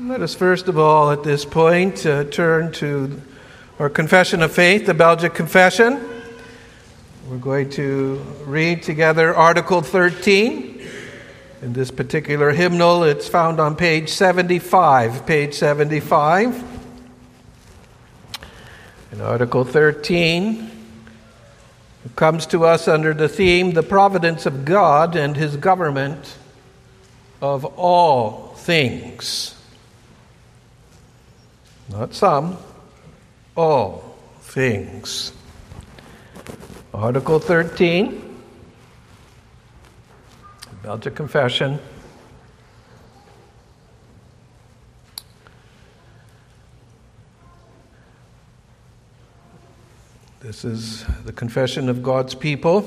Let us first of all at this point turn to our confession of faith, the Belgic Confession. We're going to read together Article 13. In this particular hymnal, it's found on page 75. Page 75. In Article 13, it comes to us under the theme, the providence of God and His government of all things. Not some, all things. Article 13, Belgic Confession. This is the confession of God's people,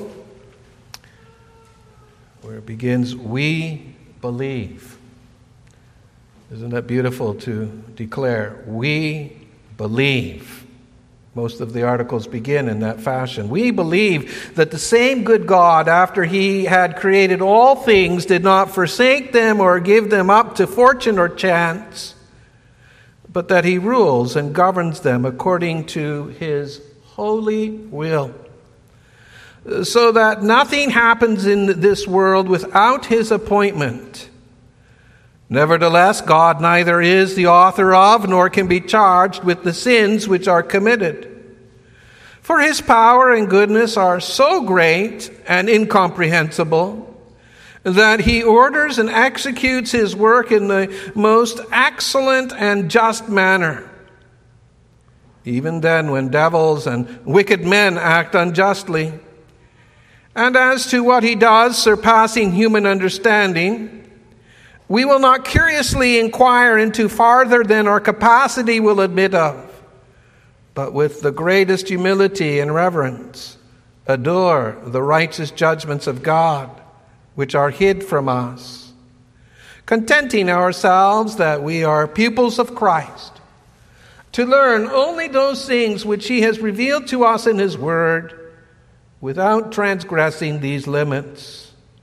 where it begins, we believe. Isn't that beautiful to declare? We believe. Most of the articles begin in that fashion. We believe that the same good God, after He had created all things, did not forsake them or give them up to fortune or chance, but that He rules and governs them according to His holy will, so that nothing happens in this world without His appointment. Nevertheless, God neither is the author of, nor can be charged with the sins which are committed. For His power and goodness are so great and incomprehensible that He orders and executes His work in the most excellent and just manner. Even then, when devils and wicked men act unjustly, and as to what He does, surpassing human understanding, we will not curiously inquire into farther than our capacity will admit of, but with the greatest humility and reverence, adore the righteous judgments of God, which are hid from us, contenting ourselves that we are pupils of Christ, to learn only those things which He has revealed to us in His Word, without transgressing these limits.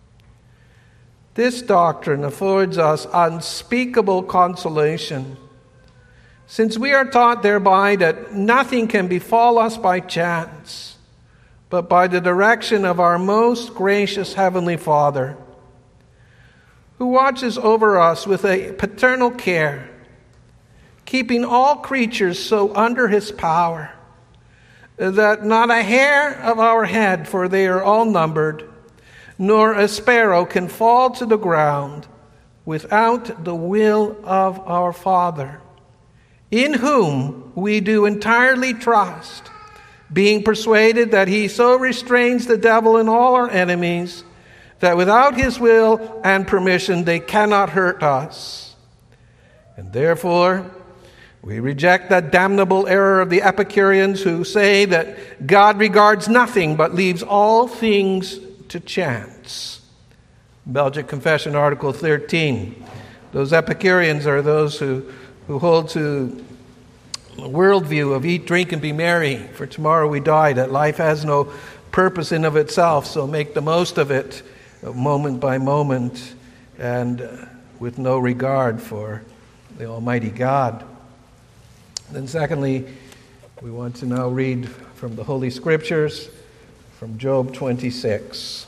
This doctrine affords us unspeakable consolation, since we are taught thereby that nothing can befall us by chance, but by the direction of our most gracious Heavenly Father, who watches over us with a paternal care, keeping all creatures so under His power, that not a hair of our head, for they are all numbered, nor a sparrow can fall to the ground without the will of our Father, in whom we do entirely trust, being persuaded that He so restrains the devil and all our enemies, that without His will and permission they cannot hurt us. And therefore, we reject that damnable error of the Epicureans who say that God regards nothing but leaves all things to chance. Belgic Confession, Article 13. Those Epicureans are those who hold to a worldview of eat, drink, and be merry, for tomorrow we die, that life has no purpose in of itself, so make the most of it moment by moment and with no regard for the Almighty God. Then secondly, we want to now read from the Holy Scriptures, from Job 26.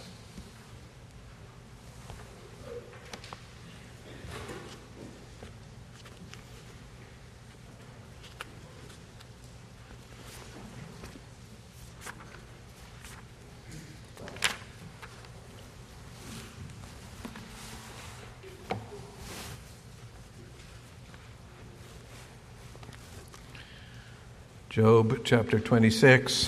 Job chapter 26,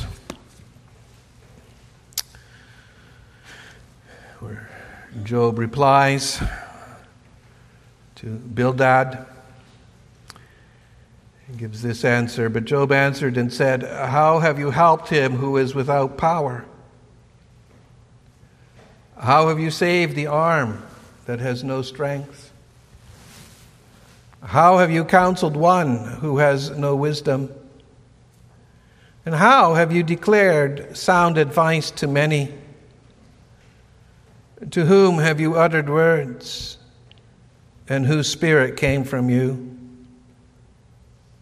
where Job replies to Bildad. He gives this answer, but Job answered and said, "How have you helped him who is without power? How have you saved the arm that has no strength? How have you counseled one who has no wisdom? And how have you declared sound advice to many? To whom have you uttered words, and whose spirit came from you?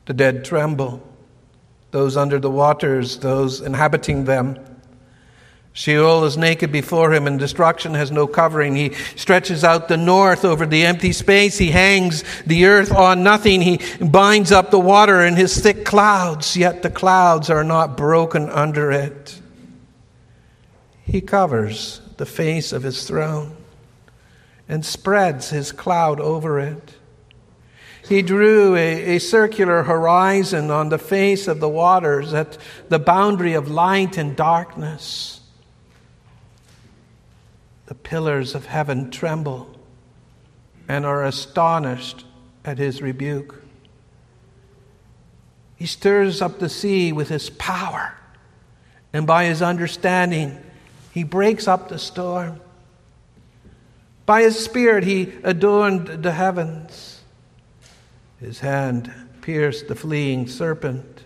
The dead tremble, those under the waters, those inhabiting them. Sheol is naked before him, and destruction has no covering. He stretches out the north over the empty space. He hangs the earth on nothing. He binds up the water in his thick clouds, yet the clouds are not broken under it. He covers the face of his throne and spreads his cloud over it. He drew a circular horizon on the face of the waters at the boundary of light and darkness. The pillars of heaven tremble and are astonished at his rebuke. He stirs up the sea with his power, and by his understanding, he breaks up the storm. By his spirit, he adorned the heavens. His hand pierced the fleeing serpent.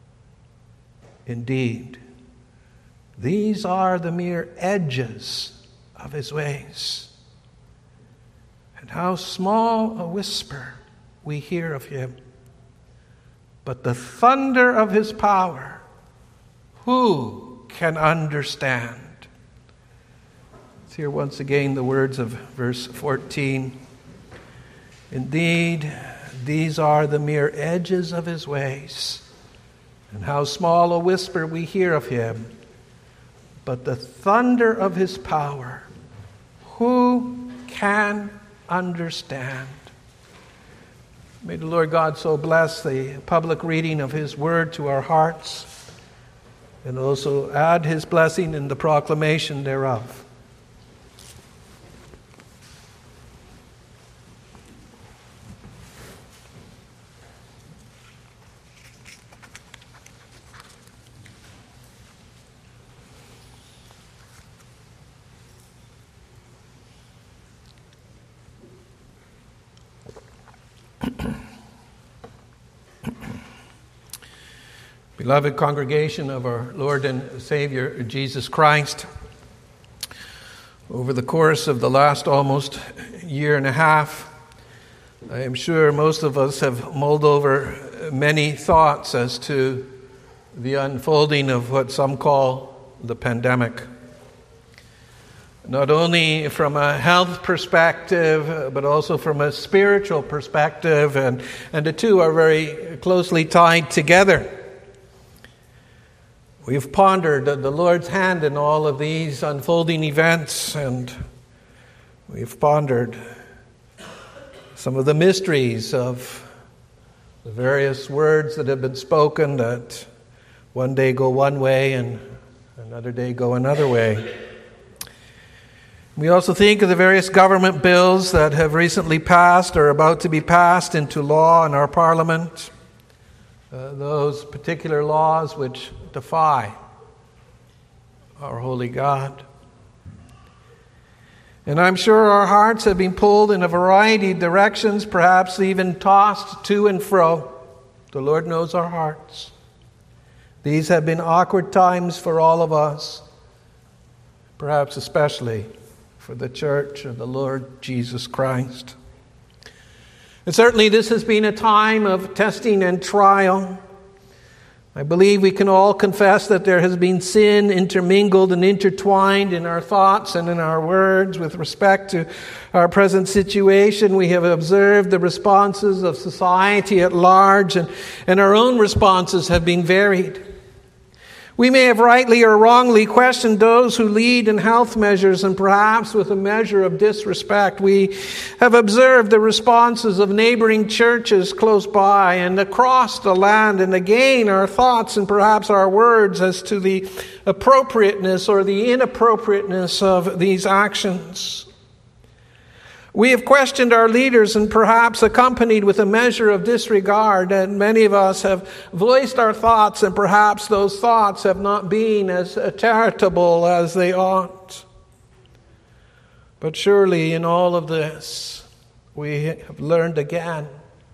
Indeed, these are the mere edges of his ways. And how small a whisper we hear of him. But the thunder of his power, who can understand? Let's hear once again the words of verse 14. Indeed, these are the mere edges of his ways, and how small a whisper we hear of him. But the thunder of his power, who can understand? May the Lord God so bless the public reading of his word to our hearts, and also add his blessing in the proclamation thereof. Beloved congregation of our Lord and Savior Jesus Christ, over the course of the last almost year and a half, I am sure most of us have mulled over many thoughts as to the unfolding of what some call the pandemic. Not only from a health perspective, but also from a spiritual perspective, and the two are very closely tied together. We've pondered the Lord's hand in all of these unfolding events, and we've pondered some of the mysteries of the various words that have been spoken that one day go one way and another day go another way. We also think of the various government bills that have recently passed or are about to be passed into law in our Parliament. Those particular laws which defy our holy God. And I'm sure our hearts have been pulled in a variety of directions, perhaps even tossed to and fro. The Lord knows our hearts. These have been awkward times for all of us, perhaps especially for the Church of the Lord Jesus Christ. And certainly this has been a time of testing and trial. I believe we can all confess that there has been sin intermingled and intertwined in our thoughts and in our words with respect to our present situation. We have observed the responses of society at large, and our own responses have been varied. We may have rightly or wrongly questioned those who lead in health measures, and perhaps with a measure of disrespect. We have observed the responses of neighboring churches close by and across the land, and again our thoughts and perhaps our words as to the appropriateness or the inappropriateness of these actions. We have questioned our leaders and perhaps accompanied with a measure of disregard, and many of us have voiced our thoughts, and perhaps those thoughts have not been as charitable as they ought. But surely in all of this, we have learned again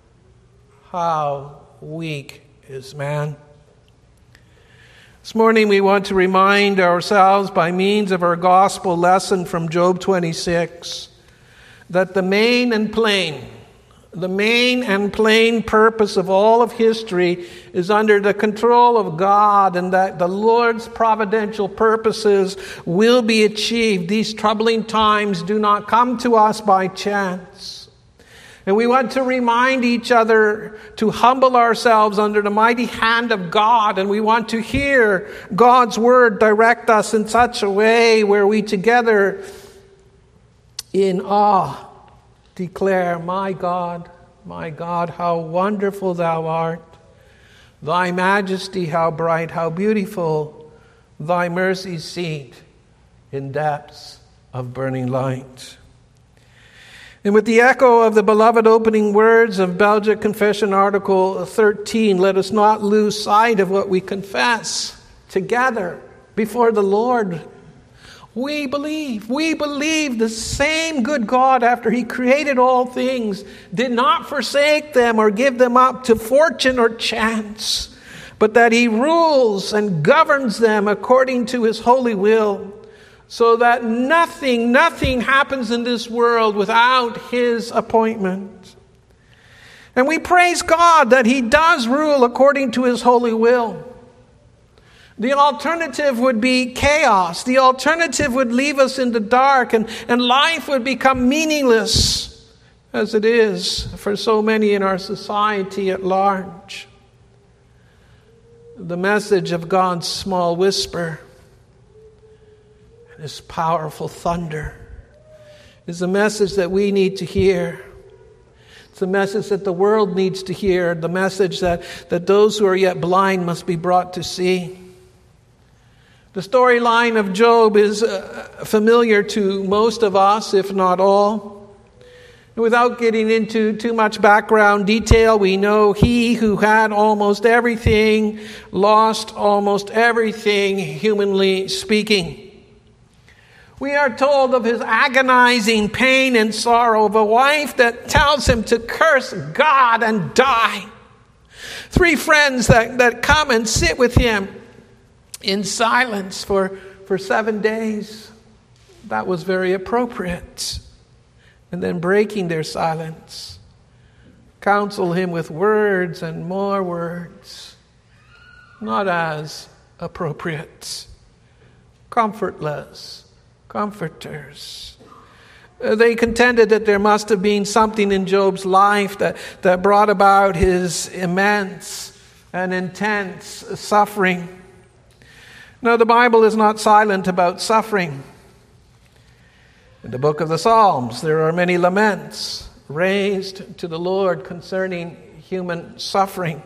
how weak is man. This morning we want to remind ourselves by means of our gospel lesson from Job 26 that the main and plain The main and plain purpose of all of history is under the control of God, and that the Lord's providential purposes will be achieved. These troubling times do not come to us by chance. And we want to remind each other to humble ourselves under the mighty hand of God, and we want to hear God's word direct us in such a way where we together in awe declare, my God, how wonderful thou art. Thy majesty, how bright, how beautiful. Thy mercy seat in depths of burning light. And with the echo of the beloved opening words of Belgic Confession Article 13, let us not lose sight of what we confess together before the Lord. We believe the same good God, after he created all things, did not forsake them or give them up to fortune or chance, but that he rules and governs them according to his holy will, so that nothing happens in this world without his appointment. And we praise God that he does rule according to his holy will. The alternative would be chaos. The alternative would leave us in the dark, and life would become meaningless, as it is for so many in our society at large. The message of God's small whisper and his powerful thunder is a message that we need to hear. It's a message that the world needs to hear, the message that those who are yet blind must be brought to see. The storyline of Job is familiar to most of us, if not all. And without getting into too much background detail, we know he who had almost everything lost almost everything, humanly speaking. We are told of his agonizing pain and sorrow, of a wife that tells him to curse God and die. 3 friends that come and sit with him in silence for 7 days. That was very appropriate. And then breaking their silence, counsel him with words and more words, not as appropriate. Comfortless comforters. They contended that there must have been something in Job's life that brought about his immense and intense suffering. Now, the Bible is not silent about suffering. In the book of the Psalms, there are many laments raised to the Lord concerning human suffering.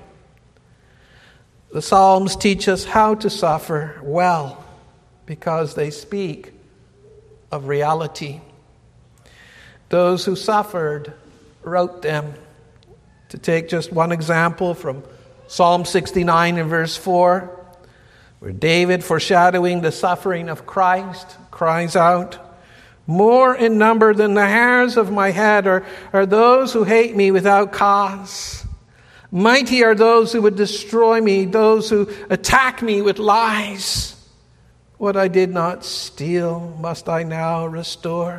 The Psalms teach us how to suffer well because they speak of reality. Those who suffered wrote them. To take just one example from Psalm 69 and verse 4, where David, foreshadowing the suffering of Christ, cries out, "More in number than the hairs of my head are those who hate me without cause. Mighty are those who would destroy me, those who attack me with lies. What I did not steal, must I now restore?"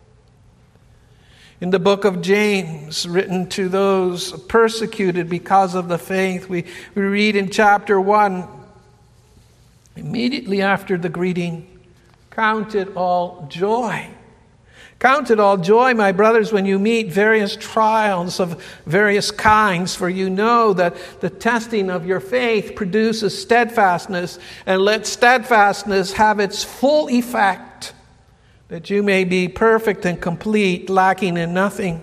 In the book of James, written to those persecuted because of the faith, we read in chapter 1, immediately after the greeting, "Count it all joy. Count it all joy, my brothers, when you meet various trials of various kinds, for you know that the testing of your faith produces steadfastness, and let steadfastness have its full effect, that you may be perfect and complete, lacking in nothing."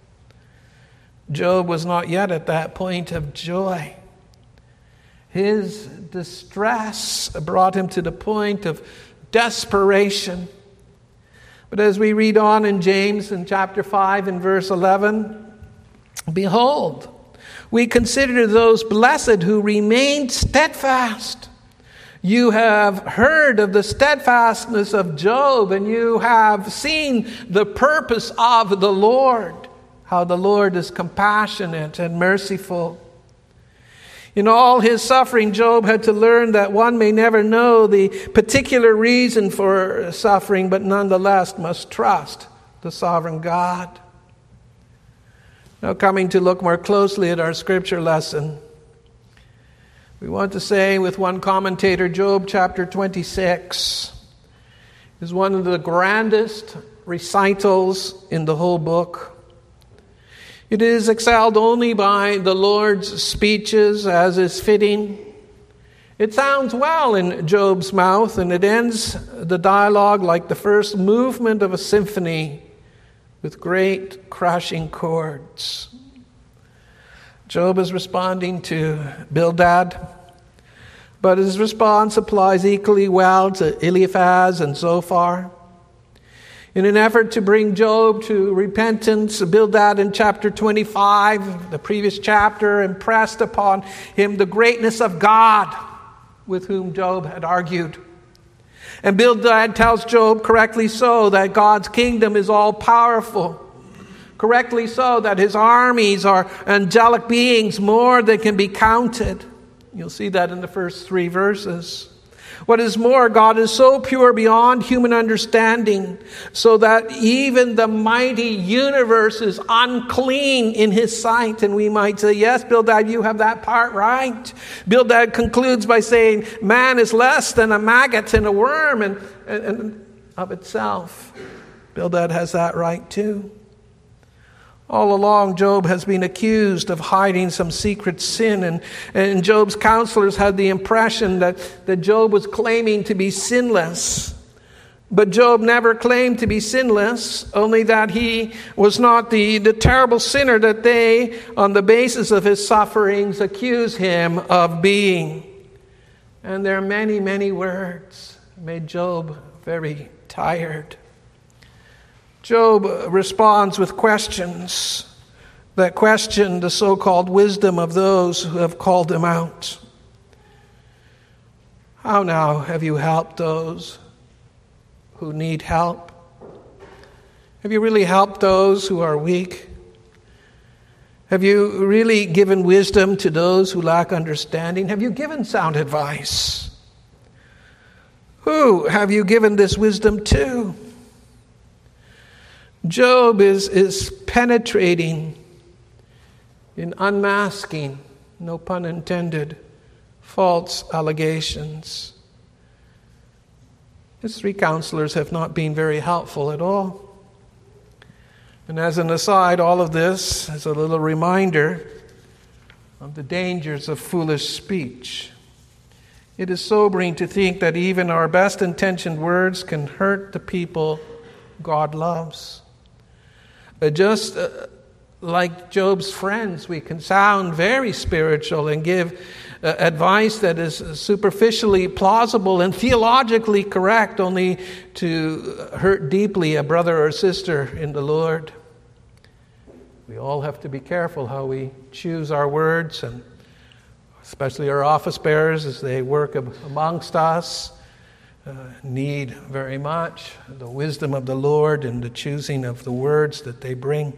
Job was not yet at that point of joy. His distress brought him to the point of desperation. But as we read on in James in chapter 5 and verse 11, "Behold, we consider those blessed who remained steadfast. You have heard of the steadfastness of Job, and you have seen the purpose of the Lord, how the Lord is compassionate and merciful." In all his suffering, Job had to learn that one may never know the particular reason for suffering, but nonetheless must trust the sovereign God. Now, coming to look more closely at our scripture lesson, we want to say with one commentator, Job chapter 26 is one of the grandest recitals in the whole book. It is excelled only by the Lord's speeches, as is fitting. It sounds well in Job's mouth, and it ends the dialogue like the first movement of a symphony with great crashing chords. Job is responding to Bildad, but his response applies equally well to Eliphaz and Zophar. In an effort to bring Job to repentance, Bildad in chapter 25, the previous chapter, impressed upon him the greatness of God with whom Job had argued. And Bildad tells Job, correctly so, that God's kingdom is all-powerful. Correctly so, that his armies are angelic beings, more than can be counted. You'll see that in the first 3 verses. What is more, God is so pure beyond human understanding, so that even the mighty universe is unclean in his sight. And we might say, yes, Bildad, you have that part right. Bildad concludes by saying, man is less than a maggot and a worm and of itself. Bildad has that right too. All along, Job has been accused of hiding some secret sin, and Job's counselors had the impression that Job was claiming to be sinless. But Job never claimed to be sinless, only that he was not the terrible sinner that they, on the basis of his sufferings, accuse him of being. And their many, many words made Job very tired. Job responds with questions that question the so-called wisdom of those who have called him out. How now have you helped those who need help? Have you really helped those who are weak? Have you really given wisdom to those who lack understanding? Have you given sound advice? Who have you given this wisdom to? Job is penetrating in unmasking, no pun intended, false allegations. His 3 counselors have not been very helpful at all. And as an aside, all of this is a little reminder of the dangers of foolish speech. It is sobering to think that even our best intentioned words can hurt the people God loves. Just like Job's friends, we can sound very spiritual and give advice that is superficially plausible and theologically correct, only to hurt deeply a brother or sister in the Lord. We all have to be careful how we choose our words, and especially our office bearers as they work amongst us. Need very much the wisdom of the Lord in the choosing of the words that they bring.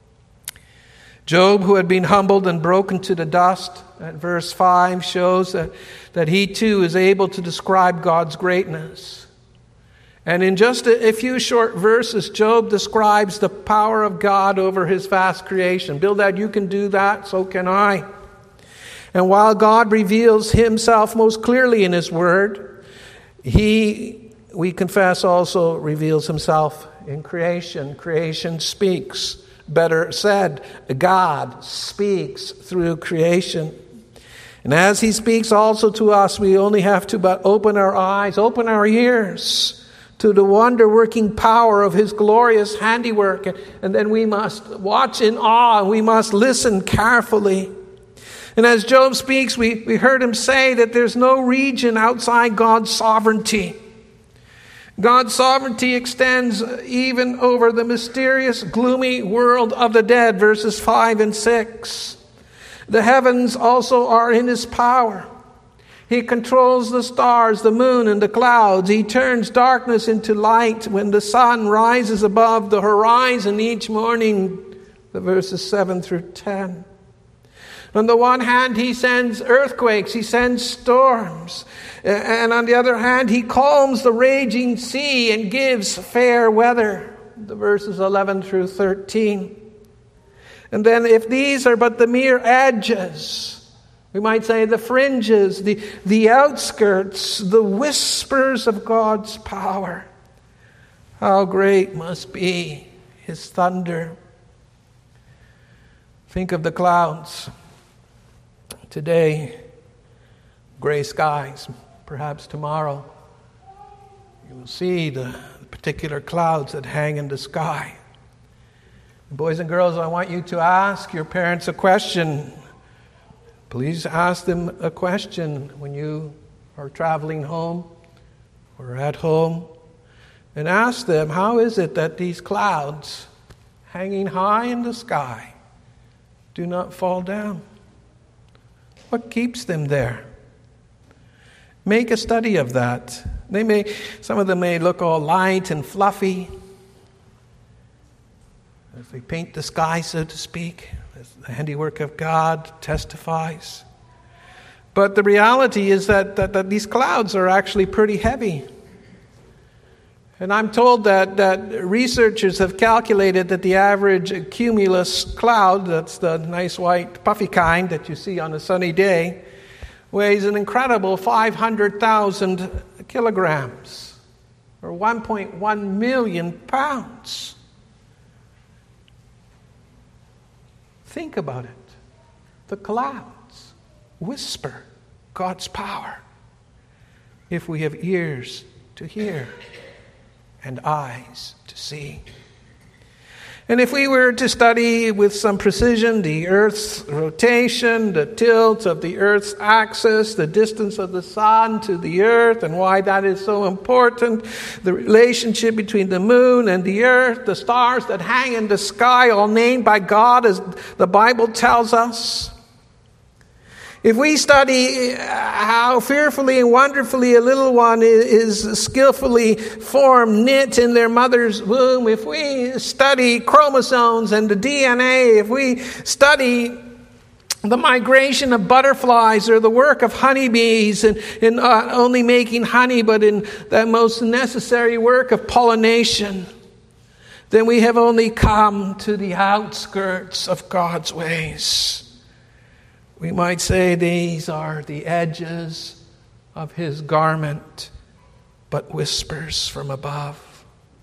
Job, who had been humbled and broken to the dust, at verse 5 shows that he too is able to describe God's greatness. And in just a few short verses, Job describes the power of God over his vast creation. Bildad, you can do that, so can I. And while God reveals himself most clearly in his word, He, we confess, also reveals himself in creation. Creation speaks. Better said, God speaks through creation. And as he speaks also to us, we only have to but open our eyes, open our ears to the wonder-working power of his glorious handiwork. And then we must watch in awe, and we must listen carefully. And as Job speaks, we heard him say that there's no region outside God's sovereignty. God's sovereignty extends even over the mysterious, gloomy world of the dead, verses 5 and 6. The heavens also are in his power. He controls the stars, the moon, and the clouds. He turns darkness into light when the sun rises above the horizon each morning, the verses 7 through 10. On the one hand, he sends earthquakes, he sends storms. And on the other hand, he calms the raging sea and gives fair weather. The verses 11 through 13. And then if these are but the mere edges, we might say the fringes, the outskirts, the whispers of God's power, how great must be his thunder. Think of the clouds. Today, gray skies. Perhaps tomorrow, you will see the particular clouds that hang in the sky. Boys and girls, I want you to ask your parents a question. Please ask them a question when you are traveling home or at home. And ask them, how is it that these clouds hanging high in the sky do not fall down? What keeps them there? Make a study of that. Some of them may look all light and fluffy, as they paint the sky, so to speak, as the handiwork of God testifies. But the reality is that these clouds are actually pretty heavy. And I'm told that researchers have calculated that the average cumulus cloud, that's the nice white puffy kind that you see on a sunny day, weighs an incredible 500,000 kilograms, or 1.1 million pounds. Think about it. The clouds whisper God's power if we have ears to hear and eyes to see. And if we were to study with some precision the Earth's rotation, the tilt of the Earth's axis, the distance of the sun to the Earth, and why that is so important, the relationship between the moon and the Earth, the stars that hang in the sky, all named by God as the Bible tells us. If we study how fearfully and wonderfully a little one is skillfully formed, knit in their mother's womb, if we study chromosomes and the DNA, if we study the migration of butterflies or the work of honeybees in not only making honey but in that most necessary work of pollination, then we have only come to the outskirts of God's ways. We might say these are the edges of his garment, but whispers from above.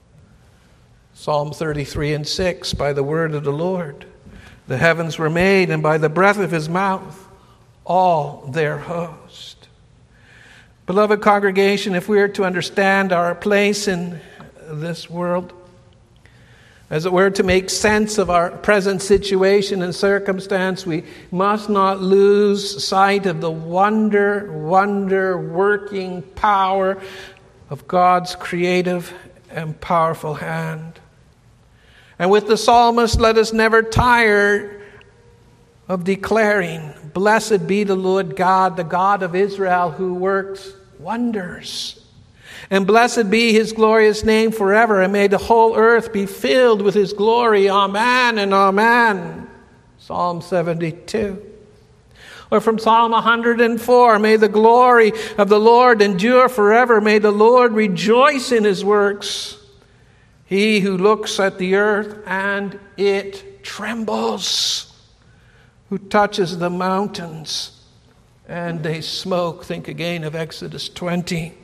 Psalm 33:6, by the word of the Lord, the heavens were made, and by the breath of his mouth, all their host. Beloved congregation, if we are to understand our place in this world, as it were, to make sense of our present situation and circumstance, we must not lose sight of the wonder working power of God's creative and powerful hand. And with the psalmist, let us never tire of declaring, "Blessed be the Lord God, the God of Israel, who works wonders. And blessed be his glorious name forever, and may the whole earth be filled with his glory. Amen and amen." Psalm 72. Or from Psalm 104, "May the glory of the Lord endure forever. May the Lord rejoice in his works. He who looks at the earth and it trembles, who touches the mountains and they smoke." Think again of Exodus 20.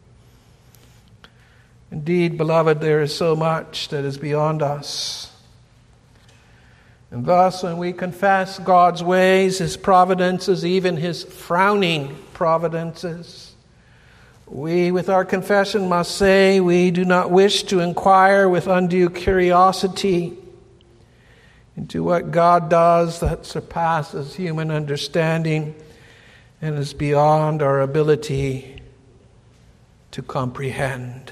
Indeed, beloved, there is so much that is beyond us. And thus, when we confess God's ways, his providences, even his frowning providences, we, with our confession, must say we do not wish to inquire with undue curiosity into what God does that surpasses human understanding and is beyond our ability to comprehend.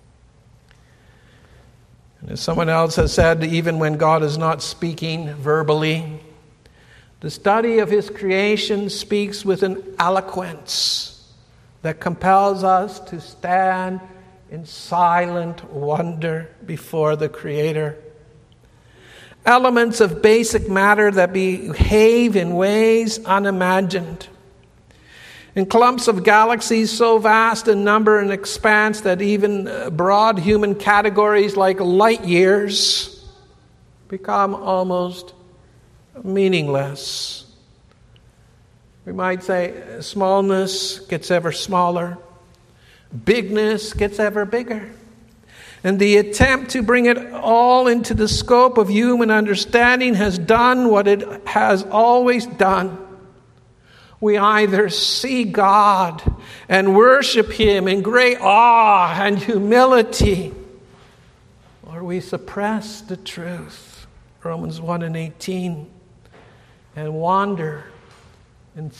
And as someone else has said, even when God is not speaking verbally, the study of his creation speaks with an eloquence that compels us to stand in silent wonder before the Creator. Elements of basic matter that behave in ways unimagined. In clumps of galaxies so vast in number and expanse that even broad human categories like light years become almost meaningless. We might say smallness gets ever smaller, bigness gets ever bigger. And the attempt to bring it all into the scope of human understanding has done what it has always done. We either see God and worship Him in great awe and humility, or we suppress the truth, Romans 1:18, and wander in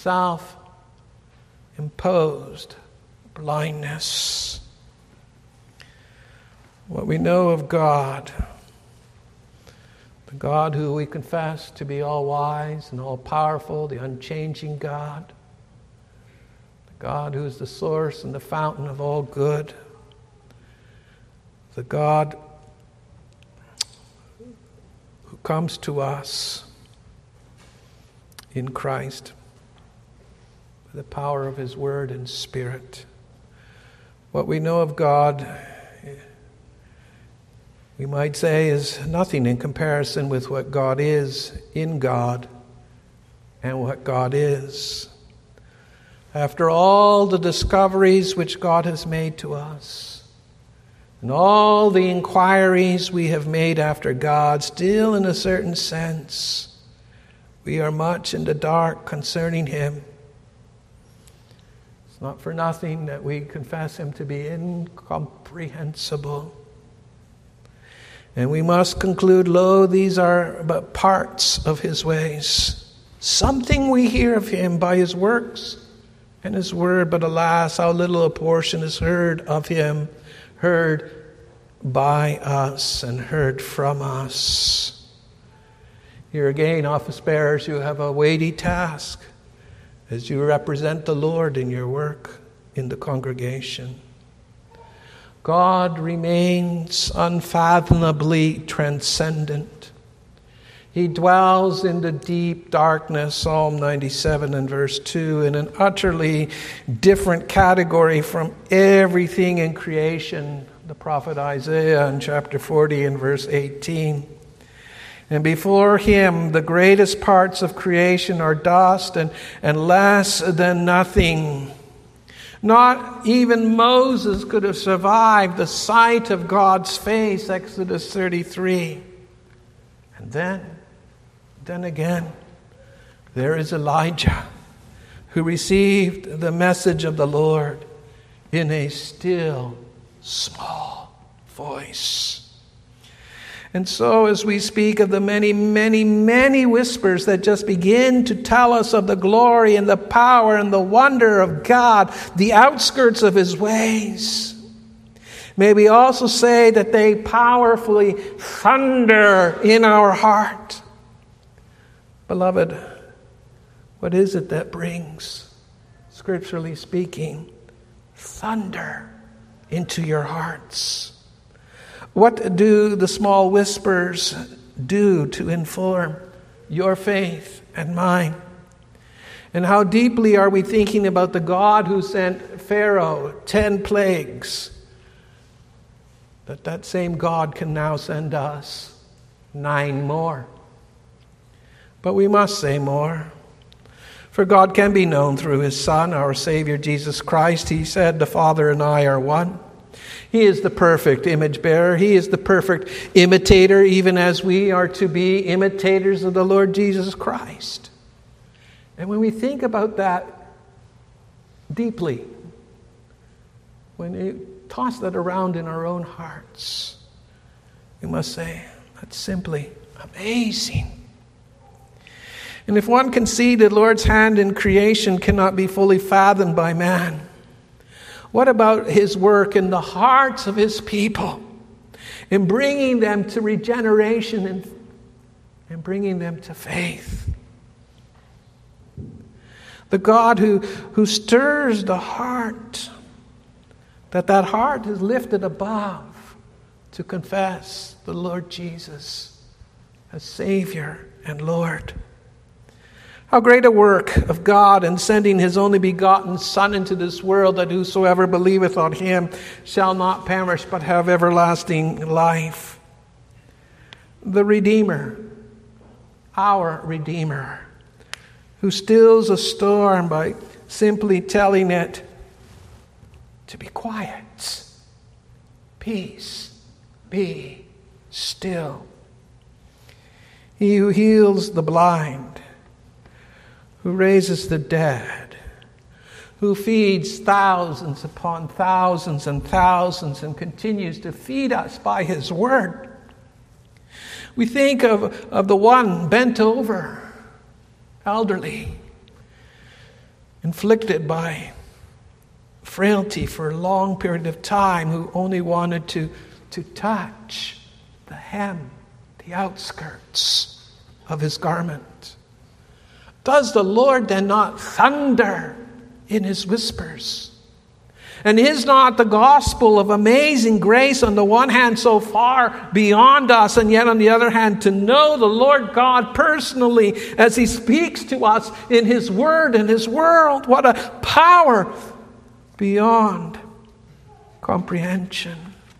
self-imposed blindness. What we know of God, the God who we confess to be all-wise and all-powerful, the unchanging God, the God who is the source and the fountain of all good, the God who comes to us in Christ by the power of His Word and Spirit. What we know of God, we might say, is nothing in comparison with what God is in God and what God is. After all the discoveries which God has made to us, and all the inquiries we have made after God, still in a certain sense, we are much in the dark concerning Him. It's not for nothing that we confess Him to be incomprehensible. And we must conclude, lo, these are but parts of His ways. Something we hear of Him by His works and His word, but alas, how little a portion is heard of Him, heard by us and heard from us. Here again, office bearers, you have a weighty task as you represent the Lord in your work in the congregation. God remains unfathomably transcendent. He dwells in the deep darkness, Psalm 97 and verse 2, in an utterly different category from everything in creation. The prophet Isaiah in chapter 40 and verse 18. And before Him, the greatest parts of creation are dust and less than nothing. Not even Moses could have survived the sight of God's face, Exodus 33. And then again, there is Elijah, who received the message of the Lord in a still, small voice. And so as we speak of the many, many, many whispers that just begin to tell us of the glory and the power and the wonder of God, the outskirts of His ways, may we also say that they powerfully thunder in our heart. Beloved, what is it that brings, scripturally speaking, thunder into your hearts? What do the small whispers do to inform your faith and mine? And how deeply are we thinking about the God who sent Pharaoh 10 plagues, that same God can now send us 9 more? But we must say more. For God can be known through His Son, our Savior Jesus Christ. He said, "The Father and I are one." He is the perfect image bearer. He is the perfect imitator, even as we are to be imitators of the Lord Jesus Christ. And when we think about that deeply, when we toss that around in our own hearts, we must say, that's simply amazing. And if one can see the Lord's hand in creation cannot be fully fathomed by man, what about His work in the hearts of His people, in bringing them to regeneration and bringing them to faith? The God who stirs the heart, that heart is lifted above to confess the Lord Jesus as Savior and Lord. How great a work of God in sending His only begotten Son into this world, that whosoever believeth on Him shall not perish but have everlasting life. The Redeemer, our Redeemer, who stills a storm by simply telling it to be quiet. Peace, be still. He who heals the blind, who raises the dead, who feeds thousands upon thousands and thousands and continues to feed us by his word. We think of the one bent over, elderly, afflicted by frailty for a long period of time, who only wanted to touch the hem, the outskirts of his garment. Does the Lord then not thunder in his whispers? And is not the gospel of amazing grace on the one hand so far beyond us, and yet on the other hand to know the Lord God personally as he speaks to us in his word and his world? What a power beyond comprehension.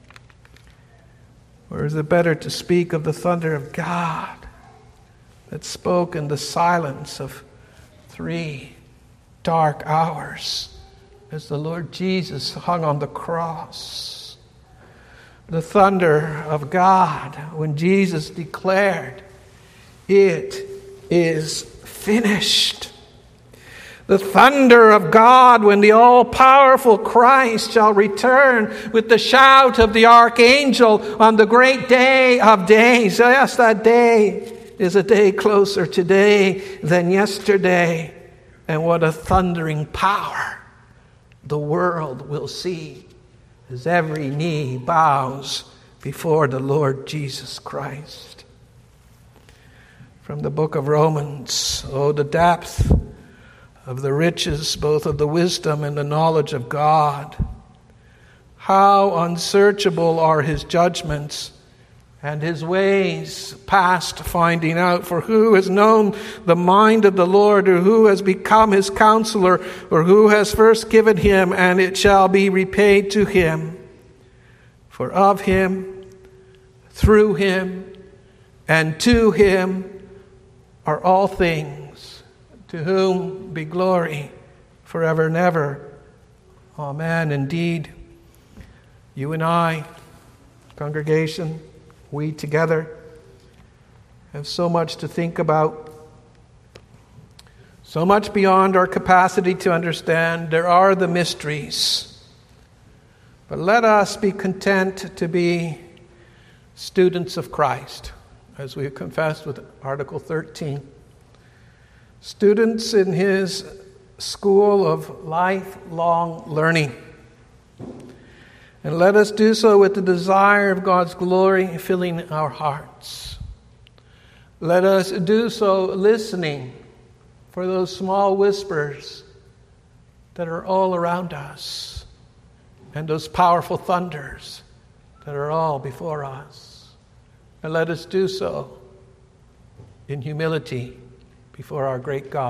Or is it better to speak of the thunder of God that spoke in the silence of 3 dark hours as the Lord Jesus hung on the cross? The thunder of God when Jesus declared, "It is finished." The thunder of God when the all-powerful Christ shall return with the shout of the archangel on the great day of days. Yes, that day is a day closer today than yesterday. And what a thundering power the world will see as every knee bows before the Lord Jesus Christ. From the book of Romans, oh, the depth of the riches, both of the wisdom and the knowledge of God. How unsearchable are his judgments and his ways past finding out. For who has known the mind of the Lord, or who has become his counselor, or who has first given him, and it shall be repaid to him? For of him, through him, and to him are all things, to whom be glory forever and ever. Amen. Indeed, you and I, congregation, we together have so much to think about, so much beyond our capacity to understand. There are the mysteries. But let us be content to be students of Christ, as we have confessed with Article 13. Students in his school of lifelong learning. And let us do so with the desire of God's glory filling our hearts. Let us do so listening for those small whispers that are all around us, and those powerful thunders that are all before us. And let us do so in humility before our great God.